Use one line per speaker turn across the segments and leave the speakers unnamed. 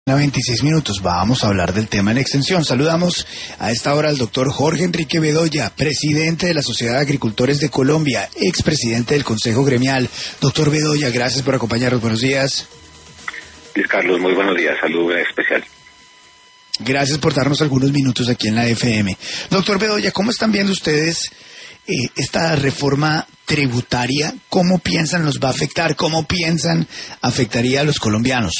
A 26 minutos vamos a hablar del tema en extensión. Saludamos a esta hora al doctor Jorge Enrique Bedoya, presidente de la Sociedad de Agricultores de Colombia, expresidente del Consejo Gremial. Doctor Bedoya, gracias por acompañarnos. Buenos días.
Luis Carlos, muy buenos días. Saludos especial.
Gracias por darnos algunos minutos aquí en la FM. Doctor Bedoya, ¿cómo están viendo ustedes esta reforma tributaria? ¿Cómo piensan nos va a afectar? ¿Cómo piensan afectaría a los colombianos?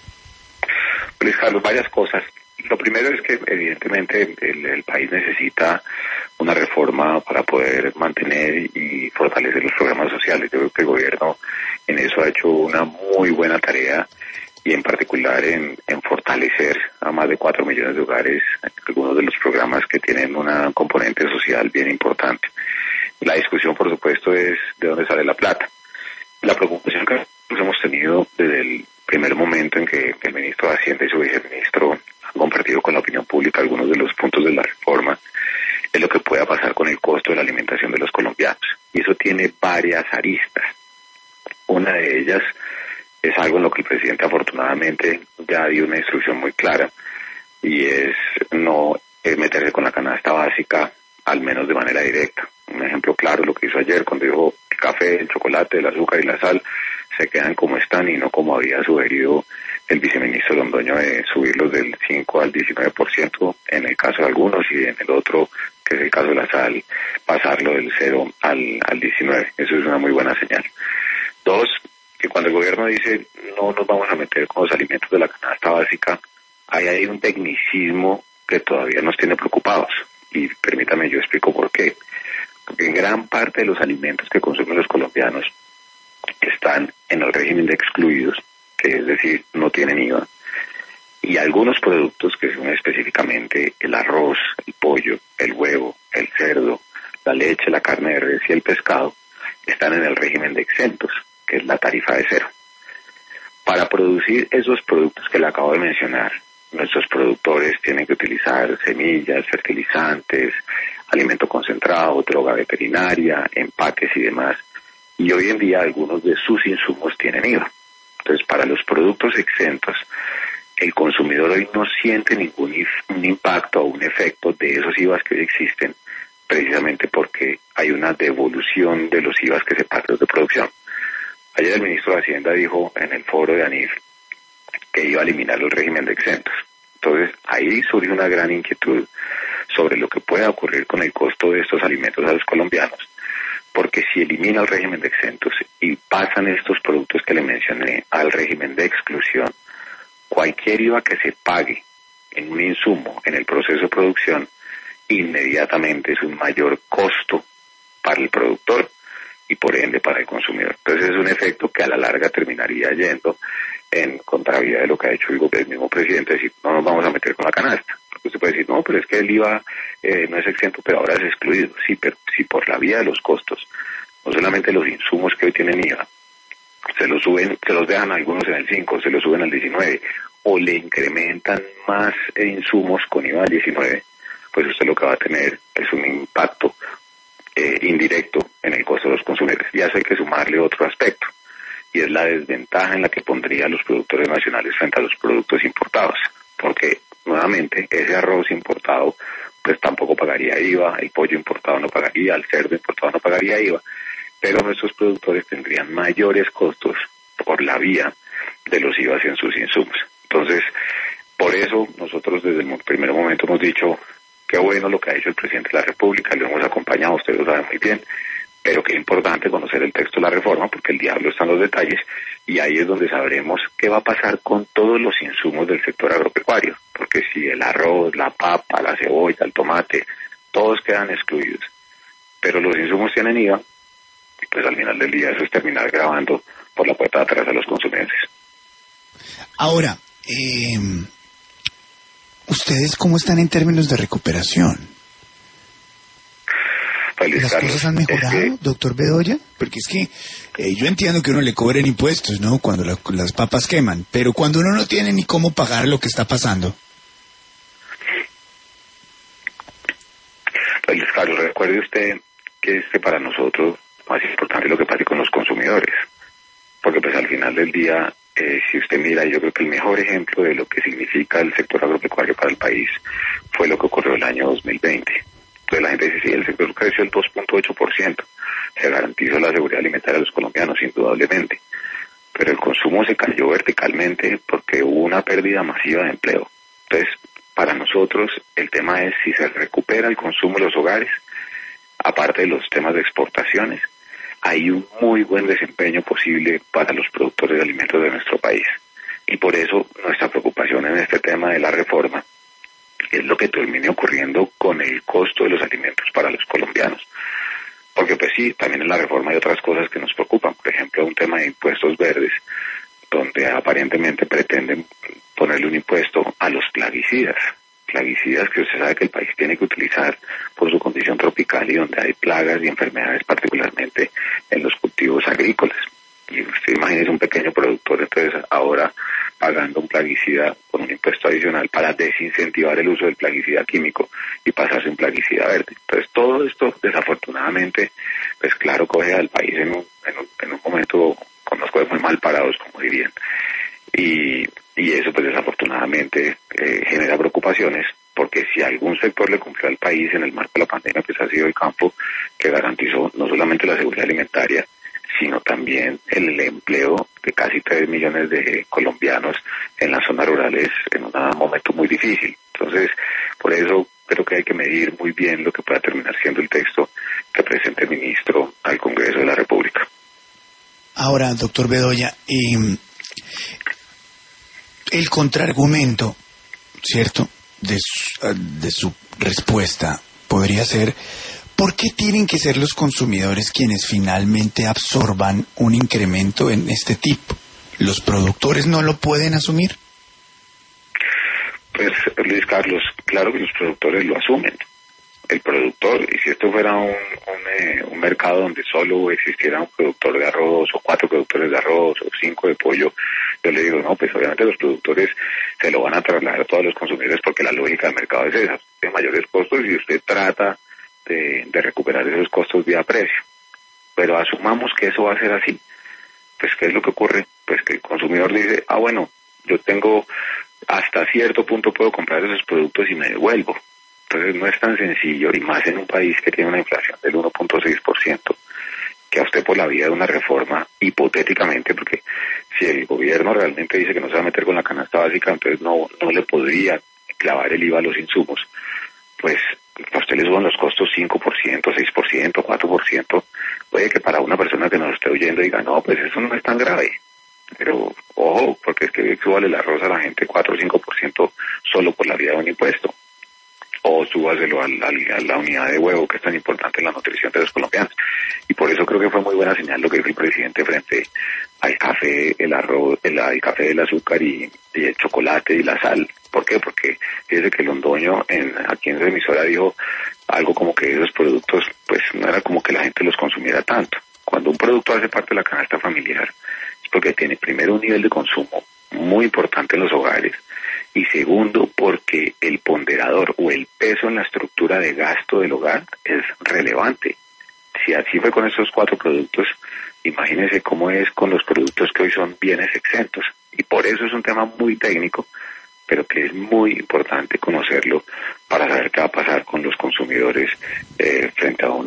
Luis Carlos, varias cosas. Lo primero es que evidentemente el país necesita una reforma para poder mantener y fortalecer los programas sociales. Yo creo que el gobierno en eso ha hecho una muy buena tarea y en particular en fortalecer a más de 4 millones de hogares algunos de los programas que tienen una componente social bien importante. La discusión, por supuesto, es de dónde sale la plata. La preocupación que nos hemos tenido desde el primer momento en que el ministro de Hacienda y su viceministro han compartido con la opinión pública algunos de los puntos de la reforma es lo que pueda pasar con el costo de la alimentación de los colombianos. Y eso tiene varias aristas. Una de ellas es algo en lo que el presidente afortunadamente ya dio una instrucción muy clara y es no meterse con la canasta básica, al menos de manera directa. Un ejemplo claro, lo que hizo ayer cuando dijo el café, el chocolate, el azúcar y la sal se quedan como están y no como había sugerido el viceministro Londoño de subirlos del 5 al 19% en el caso de algunos y en el otro, que es el caso de la sal, pasarlo del 0 al 19%. Eso es una muy buena señal. Dos, que cuando el gobierno dice no nos vamos a meter con los alimentos de la canasta básica, hay un tecnicismo que todavía nos tiene preocupados. Y permítame, yo explico por qué. Porque gran parte de los alimentos que consumen los colombianos están en el régimen de excluidos, que es decir, no tienen IVA, y algunos productos que son específicamente el arroz, el pollo, el huevo, el cerdo, la leche, la carne de res y el pescado, están en el régimen de exentos, que es la tarifa de cero. Para producir esos productos que le acabo de mencionar, nuestros productores tienen que utilizar semillas, fertilizantes, alimento concentrado, droga veterinaria, empaques y demás. Y hoy en día algunos de sus insumos tienen IVA. Entonces, para los productos exentos, el consumidor hoy no siente ningún un impacto o un efecto de esos IVAs que hoy existen, precisamente porque hay una devolución de los IVAs que se pagan de producción. Ayer el ministro de Hacienda dijo en el foro de ANIF que iba a eliminar el régimen de exentos. Entonces, ahí surge una gran inquietud sobre lo que pueda ocurrir con el costo de estos alimentos a los colombianos, porque si elimina el régimen de exentos y pasan estos productos que le mencioné al régimen de exclusión, cualquier IVA que se pague en un insumo en el proceso de producción, inmediatamente es un mayor costo para el productor y por ende para el consumidor. Entonces es un efecto que a la larga terminaría yendo en contravía de lo que ha hecho el mismo presidente, decir, no nos vamos a meter con la canasta. Porque usted puede decir, no, pero es que el IVA no es exento, pero ahora es excluido. Sí, pero si por la vía de los costos, no solamente los insumos que hoy tienen IVA, se los suben, se los dejan algunos en el 5, se los suben al 19, o le incrementan más insumos con IVA al 19, pues usted lo que va a tener es un impacto indirecto en el costo de los consumidores. Y a eso hay que sumarle otro aspecto, y es la desventaja en la que pondría a los productores nacionales frente a los productos importados, porque nuevamente ese arroz importado pues tampoco pagaría IVA, el pollo importado no pagaría, el cerdo importado no pagaría IVA, pero nuestros productores tendrían mayores costos por la vía de los IVAs en sus insumos. Entonces, por eso nosotros desde el primer momento hemos dicho qué bueno lo que ha hecho el presidente de la República, lo hemos acompañado, ustedes lo saben muy bien, pero qué importante conocer el texto de la reforma porque el diablo está en los detalles y ahí es donde sabremos qué va a pasar con todos los insumos del sector agropecuario, porque si el arroz, la papa, la cebolla, el tomate, todos quedan excluidos, pero los insumos tienen IVA, pues al final del día eso es terminar grabando por la puerta de atrás a los consumidores.
Ahora, ¿ustedes cómo están en términos de recuperación? ¿Las cosas han mejorado, doctor Bedoya? Porque es que yo entiendo que uno le cobren impuestos, ¿no? Cuando las papas queman, pero cuando uno no tiene ni cómo pagar lo que está pasando.
Pues, Carlos, recuerde usted que para nosotros más importante lo que pase con los consumidores, porque pues al final del día si usted mira, yo creo que el mejor ejemplo de lo que significa el sector agropecuario para el país fue lo que ocurrió el año 2020. Entonces la gente dice, sí, el sector creció el 2.8%, se garantizó la seguridad alimentaria de los colombianos, indudablemente, pero el consumo se cayó verticalmente porque hubo una pérdida masiva de empleo. Entonces, para nosotros, el tema es si se recupera el consumo de los hogares, aparte de los temas de exportaciones, hay un muy buen desempeño posible para los productores de alimentos de nuestro país. Y por eso nuestra preocupación en este tema de la reforma es lo que termine ocurriendo con el costo de los alimentos para los colombianos. Porque pues sí, también en la reforma hay otras cosas que nos preocupan. Por ejemplo, un tema de impuestos verdes, donde aparentemente pretenden ponerle un impuesto a los plaguicidas. Plaguicidas que usted sabe que el país tiene que utilizar por su condición tropical y donde hay plagas y enfermedades particularmente en los cultivos agrícolas. Y usted imagínese un pequeño productor entonces ahora pagando un plaguicida con un impuesto adicional para desincentivar el uso del plaguicida químico y pasarse un plaguicida verde. Entonces todo esto desafortunadamente pues claro coge al país en un momento con los coge muy mal parados, como dirían. Y eso pues desafortunadamente genera preocupaciones, porque si algún sector le cumplió al país en el marco de la pandemia, pues ha sido el campo, que garantizó no solamente la seguridad alimentaria, sino también el empleo de casi 3 millones de colombianos en las zonas rurales en un momento muy difícil. Entonces, por eso creo que hay que medir muy bien lo que pueda terminar siendo el texto que presente el ministro al Congreso de la República.
Ahora, doctor Bedoya, el contraargumento, ¿cierto?, de su respuesta podría ser: ¿por qué tienen que ser los consumidores quienes finalmente absorban un incremento en este tipo? ¿Los productores no lo pueden asumir?
Pues, Luis Carlos, claro que los productores lo asumen. El productor, y si esto fuera un mercado donde solo existiera un productor de arroz, o 4 productores de arroz, o 5 de pollo, yo le digo, no, pues obviamente los productores se lo van a trasladar a todos los consumidores porque la lógica del mercado es esa, de mayores costos y usted trata de recuperar esos costos vía precio. Pero asumamos que eso va a ser así. Pues, ¿qué es lo que ocurre? Pues que el consumidor dice, bueno, yo tengo hasta cierto punto puedo comprar esos productos y me devuelvo. Entonces no es tan sencillo, y más en un país que tiene una inflación del 1.6%, que a usted por la vía de una reforma, hipotéticamente, porque si el gobierno realmente dice que no se va a meter con la canasta básica, entonces no le podría clavar el IVA a los insumos, pues a usted le suban los costos 5%, 6%, 4%, puede que para una persona que nos esté oyendo diga, no, pues eso no es tan grave. Pero, ojo, porque es que súbale el arroz a la gente 4 o 5% solo por la vía de un impuesto. O súbaselo a la unidad de huevo, que es tan importante en la nutrición de los colombianos. Y por eso creo que fue muy buena señal lo que dijo el presidente frente al café, el arroz, el café, el azúcar y el chocolate y la sal. ¿Por qué? Porque fíjese que Londoño aquí en su emisora dijo algo como que esos productos pues no era como que la gente los consumiera tanto. Cuando un producto hace parte de la canasta familiar es porque tiene primero un nivel de consumo muy importante en los hogares, y segundo porque el ponderador o el peso en la estructura de gasto del hogar es relevante. Si así fue con estos 4 productos, imagínense cómo es con los productos que hoy son bienes exentos. Y por eso es un tema muy técnico, pero que es muy importante conocerlo para saber qué va a pasar con los consumidores frente a un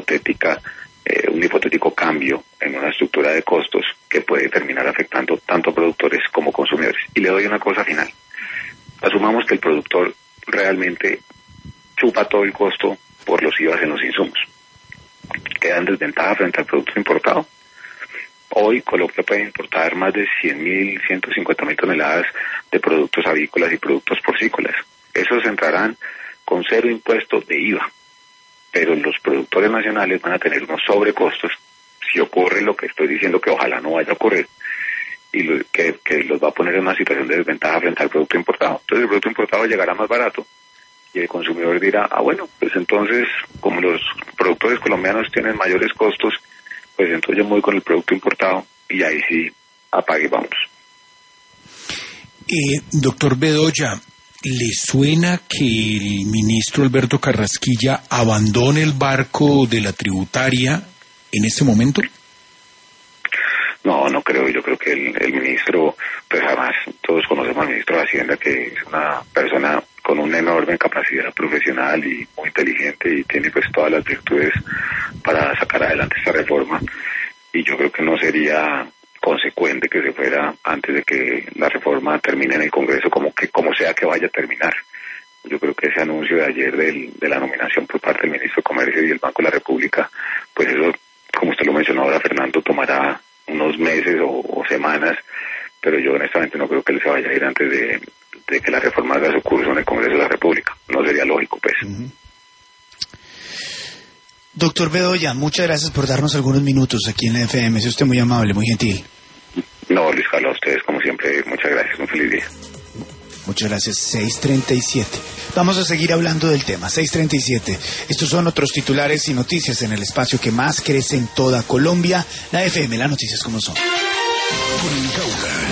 hipotético cambio en una estructura de costos que puede terminar afectando tanto productores como consumidores. Y le doy una cosa final. Asumamos que el productor realmente chupa todo el costo por los IVAs en los insumos. Queda en desventaja frente al producto importado. Hoy Colombia puede importar más de 100.000, 150.000 toneladas de productos avícolas y productos porcícolas. Esos entrarán con 0 impuestos de IVA, pero los productores nacionales van a tener unos sobrecostos si ocurre lo que estoy diciendo que ojalá no vaya a ocurrir, y que los va a poner en una situación de desventaja frente al producto importado. Entonces el producto importado llegará más barato y el consumidor dirá, bueno, pues entonces como los productores colombianos tienen mayores costos, pues entonces yo me voy con el producto importado y ahí sí apague y vamos.
Doctor Bedoya, ¿le suena que el ministro Alberto Carrasquilla abandone el barco de la tributaria en este momento?
No, no creo. Yo creo que el ministro, pues además todos conocemos al ministro de Hacienda, que es una persona con una enorme capacidad profesional y muy inteligente y tiene pues todas las virtudes para sacar adelante esta reforma. Y yo creo que no sería consecuente que se fuera antes de que la reforma termine en el Congreso, como sea que vaya a terminar. Yo creo que ese anuncio de ayer de la nominación por parte del ministro de Comercio y del Banco de la República, pues eso, como usted lo mencionó ahora, Fernando, tomará unos meses o semanas, pero yo honestamente no creo que él se vaya a ir antes de que la reforma haga su curso en el Congreso de la República. No sería lógico, pues.
Doctor Bedoya, muchas gracias por darnos algunos minutos aquí en la FM. Es usted muy amable, muy gentil.
No, Luis Carlos, a ustedes como siempre, muchas gracias. Un feliz día.
Muchas gracias. 6:37. Vamos a seguir hablando del tema. 6:37. Estos son otros titulares y noticias en el espacio que más crece en toda Colombia. La FM, las noticias como son.